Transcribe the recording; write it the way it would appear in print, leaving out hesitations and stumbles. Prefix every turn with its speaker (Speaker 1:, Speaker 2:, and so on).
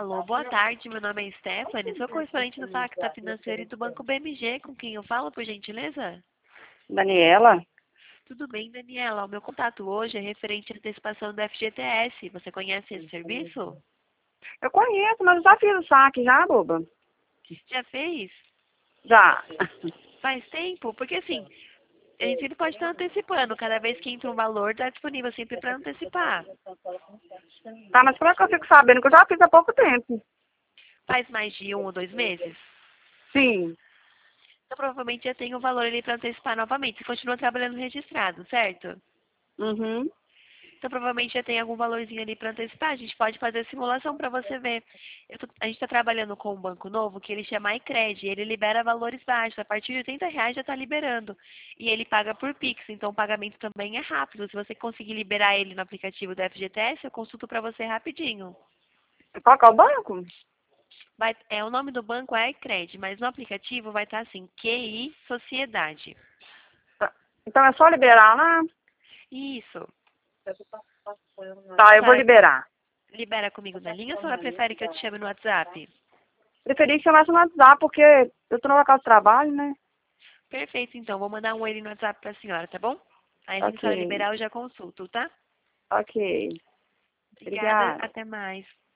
Speaker 1: Alô, boa tarde, meu nome é Stephanie, sou correspondente do Pacta Financeiro e do Banco BMG, com quem eu falo, por gentileza?
Speaker 2: Daniela?
Speaker 1: Tudo bem, Daniela, o meu contato hoje é referente à antecipação do FGTS, você conhece esse serviço?
Speaker 2: Eu conheço, mas eu já fiz o saque já, boba.
Speaker 1: Já fez?
Speaker 2: Já.
Speaker 1: Faz tempo? Porque assim, a gente sempre pode estar antecipando, cada vez que entra um valor, está disponível sempre para antecipar.
Speaker 2: Tá, mas como é que eu fico sabendo que eu já fiz há pouco tempo?
Speaker 1: Faz mais de 1 ou 2 meses?
Speaker 2: Sim.
Speaker 1: Então provavelmente já tem o valor ali para antecipar novamente, você continua trabalhando registrado, certo?
Speaker 2: Uhum.
Speaker 1: Então, provavelmente já tem algum valorzinho ali para antecipar. A gente pode fazer a simulação para você ver. A gente está trabalhando com um banco novo que ele chama iCred. Ele libera valores baixos. A partir de R$ 80 já está liberando. E ele paga por Pix. Então, o pagamento também é rápido. Se você conseguir liberar ele no aplicativo do FGTS, eu consulto para você rapidinho.
Speaker 2: Qual que é o banco?
Speaker 1: O nome do banco é iCred, mas no aplicativo vai estar assim, QI Sociedade.
Speaker 2: Tá. Então é só liberar lá?
Speaker 1: Isso.
Speaker 2: Tá, eu vou
Speaker 1: Sara,
Speaker 2: liberar.
Speaker 1: libera comigo na linha ou a senhora prefere que eu te chame no WhatsApp?
Speaker 2: Preferi que chamasse no WhatsApp, porque eu tô no local de trabalho, né?
Speaker 1: Perfeito, então. Vou mandar um ele no WhatsApp para a senhora, tá bom? Aí, assim que a senhora
Speaker 2: Ok.
Speaker 1: liberar, eu já consulto, tá?
Speaker 2: Ok.
Speaker 1: Obrigada.
Speaker 2: Obrigada.
Speaker 1: Até mais.